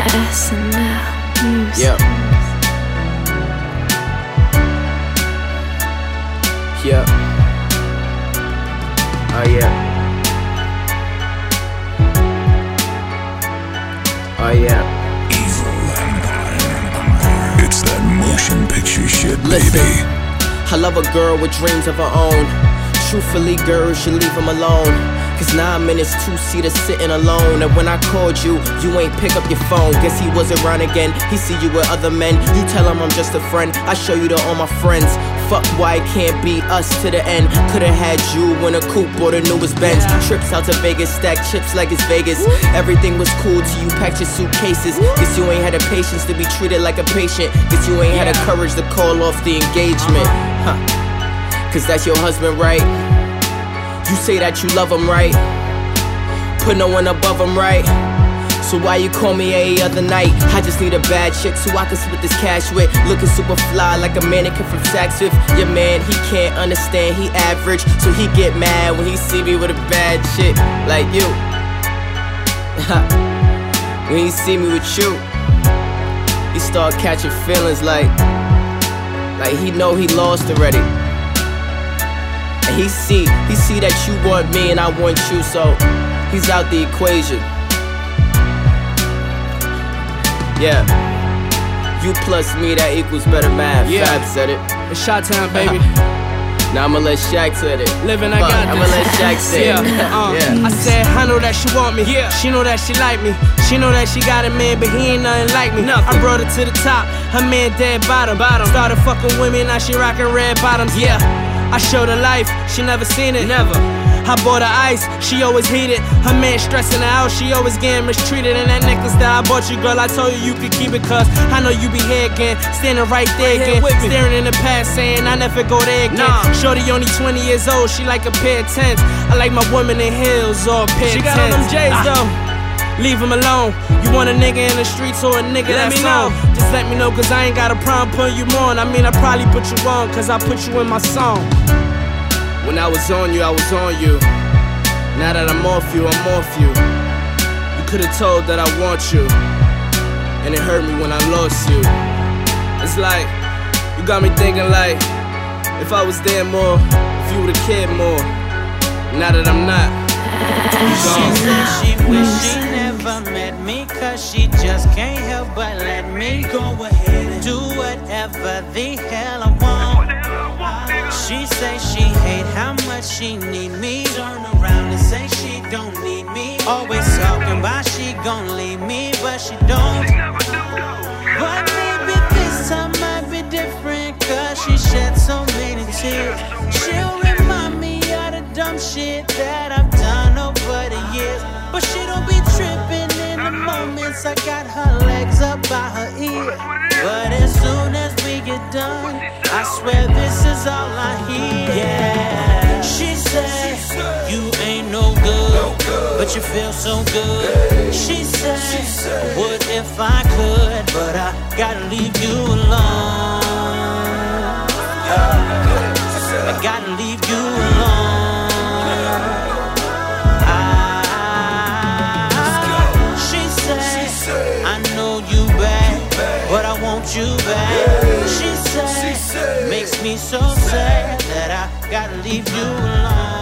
SNL Music. Yeah. Yeah. Oh yeah. Oh yeah. It's that motion picture shit, Listen, baby. I love a girl with dreams of her own. Truthfully, girl, you should leave him alone. Cause 9 minutes, two-seater sitting alone. And when I called you, you ain't pick up your phone. Guess he was around again, he see you with other men. You tell him I'm just a friend, I show you to all my friends. Fuck why it can't be us to the end. Could've had you in a coupe or the newest Benz. Trips out to Vegas, stack chips like it's Vegas. Everything was cool till you packed your suitcases. Guess you ain't had the patience to be treated like a patient. Guess you ain't had the courage to call off the engagement. Cause that's your husband, right? You say that you love him, right? Put no one above him, right? So why you call me every other night? I just need a bad chick so I can split this cash with. Looking super fly like a mannequin from Saks Fifth. Your man, he can't understand, he average. So he get mad when he see me with a bad chick like you. When he see me with you, he start catching feelings like he know he lost already. And he see that you want me and I want you, so he's out the equation. Yeah, you plus me, that equals better math. Yeah. Fab said it. It's Shot Town, baby. Now I'ma let Shaq say it. Living, I got this. I'ma let Shaq say it. Yeah. I said, I know that she want me. Yeah. She know that she like me. She know that she got a man, but he ain't nothing like me. I brought her to the top. Her man dead bottom. Started fucking women, now she rockin' red bottoms. Yeah. I showed her life, she never seen it. Never. I bought her ice, she always heated. Her man stressing her out, she always getting mistreated. And that necklace that I bought you, girl, I told you you could keep it. Cause I know you be here again, standing right there again, staring in the past, saying I never go there again. Shorty only 20 years old, she like a pair of 10s. I like my women in heels or a pair of 10s. She got on them J's though. Leave him alone. You want a nigga in the streets or a nigga that's on? Just let me know, cause I ain't got a problem putting you on. I mean, I probably put you on, cause I put you in my song. When I was on you, I was on you. Now that I'm off you, I'm off you. You could've told that I want you, and it hurt me when I lost you. It's like, you got me thinking like, if I was there more, if you would've cared more. Now that I'm not, you gone. She said she wish she never met me, cause she just can't help but let me go ahead and do whatever the hell I want. She say she hate how much she need me. Turn around and say she don't need me. Always talking about she gon' leave me, but she don't. But maybe this time might be different, cause she shed so many tears. She'll remind me of the dumb shit that I've done over the years. But she don't be tripping in the moments I got her legs up by her ear. But as soon as we get done, I swear this is all I hear. Yeah. She said, you ain't no good, but you feel so good. She said, what if I could, but I gotta leave you alone. I gotta leave you alone. I know you bad, but I want you back. She said, makes me so sad that I gotta leave you alone.